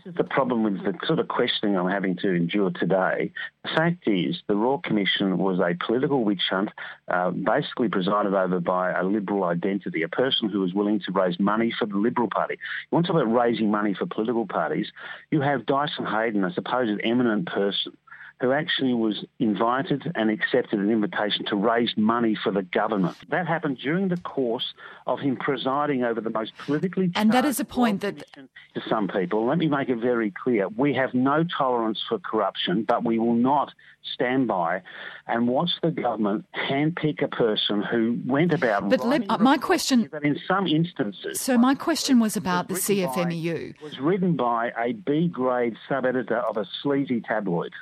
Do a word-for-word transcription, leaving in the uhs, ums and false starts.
is the problem with the sort of questioning I'm having to endure today. The fact is the Royal Commission was a political witch hunt, uh, basically presided over by a Liberal identity, a person who was willing to raise money for the Liberal Party. You want to talk about raising money for political parties, you have Dyson Heydon, a supposed eminent person, who actually was invited and accepted an invitation to raise money for the government. That happened during the course of him presiding over the most politically charged... And that is a point that... To some people, let me make it very clear, we have no tolerance for corruption, but we will not stand by and watch the government handpick a person who went about... But let, uh, my question... That in some instances... So my question was about the C F M E U. ...was written by a B-grade sub-editor of a sleazy tabloid.